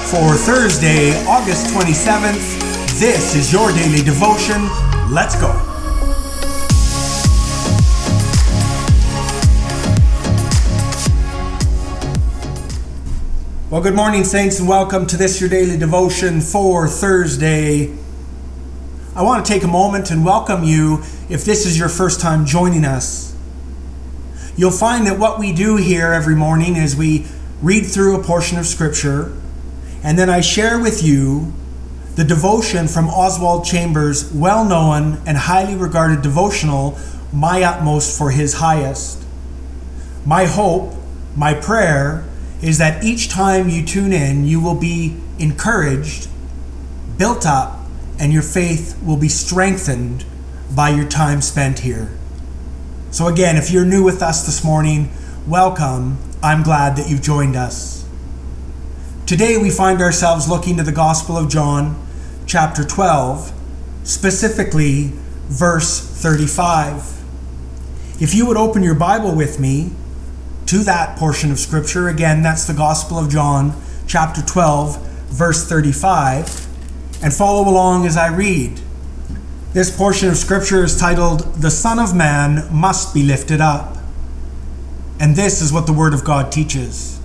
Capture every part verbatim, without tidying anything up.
For Thursday, August twenty-seventh, this is your daily devotion. Let's go. Well, good morning, saints, and welcome to this, your daily devotion for Thursday. I want to take a moment and welcome you if this is your first time joining us. You'll find that what we do here every morning is we read through a portion of Scripture, and then I share with you the devotion from Oswald Chambers' well-known and highly regarded devotional, My Utmost for His Highest. My hope, my prayer, is that each time you tune in, you will be encouraged, built up, and your faith will be strengthened by your time spent here. So again, if you're new with us this morning, welcome. I'm glad that you've joined us. Today we find ourselves looking to the Gospel of John, chapter twelve, specifically verse thirty-five. If you would open your Bible with me to that portion of Scripture, again, that's the Gospel of John, chapter twelve, verse thirty-five, and follow along as I read. This portion of Scripture is titled, The Son of Man Must Be Lifted Up. And this is what the Word of God teaches.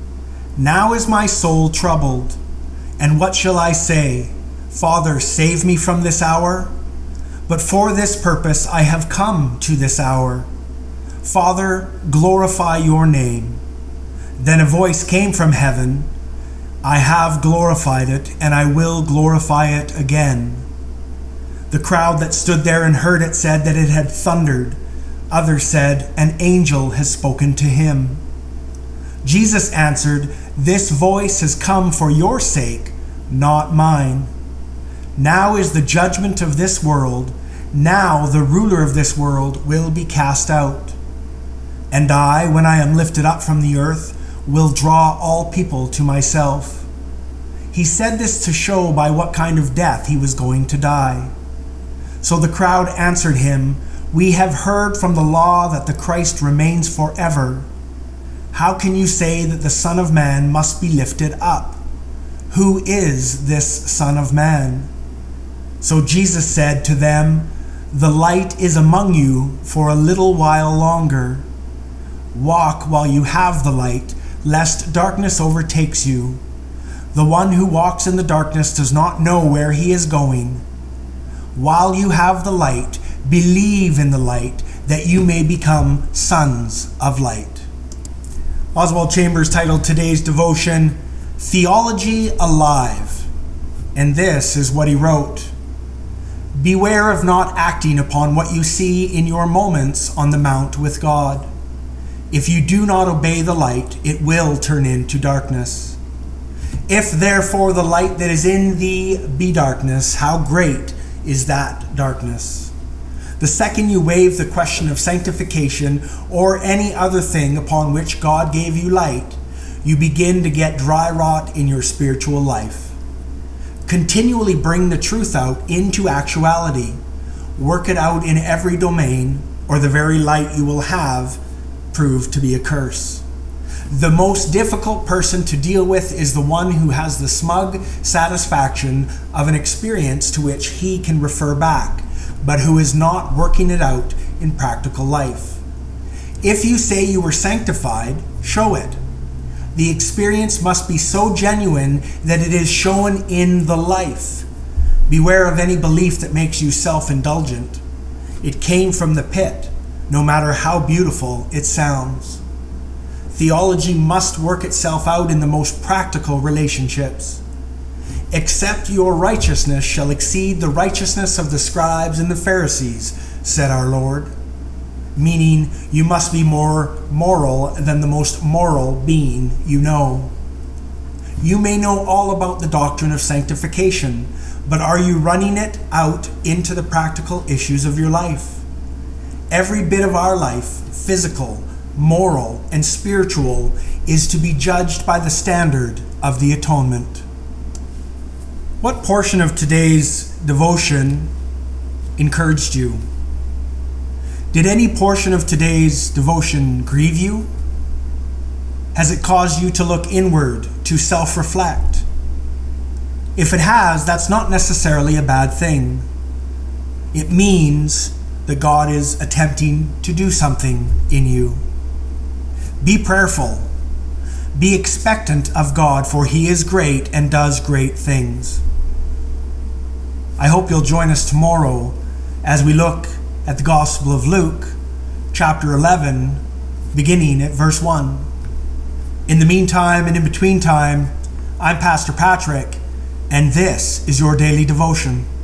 Now is my soul troubled, and what shall I say? Father, save me from this hour? But for this purpose I have come to this hour. Father, glorify your name. Then a voice came from heaven. I have glorified it, and I will glorify it again. The crowd that stood there and heard it said that it had thundered. Others said, an angel has spoken to him. Jesus answered, this voice has come for your sake, not mine. Now is the judgment of this world. Now the ruler of this world will be cast out. And I, when I am lifted up from the earth, will draw all people to myself. He said this to show by what kind of death he was going to die. So the crowd answered him, we have heard from the law that the Christ remains forever. How can you say that the Son of Man must be lifted up? Who is this Son of Man? So Jesus said to them, the light is among you for a little while longer. Walk while you have the light, lest darkness overtakes you. The one who walks in the darkness does not know where he is going. While you have the light, believe in the light, that you may become sons of light. Oswald Chambers titled today's devotion, Theology Alive. And this is what he wrote. Beware of not acting upon what you see in your moments on the mount with God. If you do not obey the light, it will turn into darkness. If therefore the light that is in thee be darkness, how great is that darkness? The second you waive the question of sanctification or any other thing upon which God gave you light, you begin to get dry rot in your spiritual life. Continually bring the truth out into actuality. Work it out in every domain, or the very light you will have prove to be a curse. The most difficult person to deal with is the one who has the smug satisfaction of an experience to which he can refer back, but who is not working it out in practical life. If you say you were sanctified, show it. The experience must be so genuine that it is shown in the life. Beware of any belief that makes you self-indulgent. It came from the pit, no matter how beautiful it sounds. Theology must work itself out in the most practical relationships. Except your righteousness shall exceed the righteousness of the scribes and the Pharisees, said our Lord. Meaning, you must be more moral than the most moral being you know. You may know all about the doctrine of sanctification, but are you running it out into the practical issues of your life? Every bit of our life, physical, moral, and spiritual, is to be judged by the standard of the atonement. What portion of today's devotion encouraged you? Did any portion of today's devotion grieve you? Has it caused you to look inward, to self-reflect? If it has, that's not necessarily a bad thing. It means that God is attempting to do something in you. Be prayerful. Be expectant of God, for He is great and does great things. I hope you'll join us tomorrow as we look at the Gospel of Luke, chapter eleven, beginning at verse one. In the meantime and in between time, I'm Pastor Patrick, and this is your daily devotion.